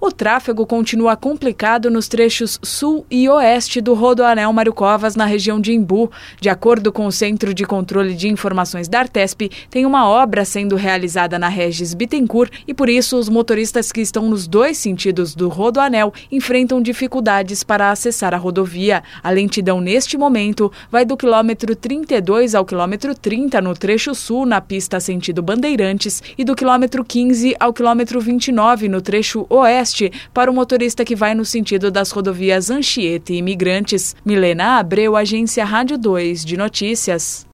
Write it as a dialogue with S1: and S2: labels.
S1: O tráfego continua complicado nos trechos sul e oeste do Rodoanel Mário Covas, na região de Embu. De acordo com o Centro de Controle de Informações da Artesp, tem uma obra sendo realizada na Regis Bittencourt e, por isso, os motoristas que estão nos dois sentidos do Rodoanel enfrentam dificuldades para acessar a rodovia. A lentidão, neste momento, vai do quilômetro 32 ao quilômetro 30 no trecho sul, na pista sentido Bandeirantes, e do quilômetro 15 ao quilômetro 29 no trecho oeste, para o motorista que vai no sentido das rodovias Anchieta e Imigrantes. Milena Abreu, Agência Rádio 2 de Notícias.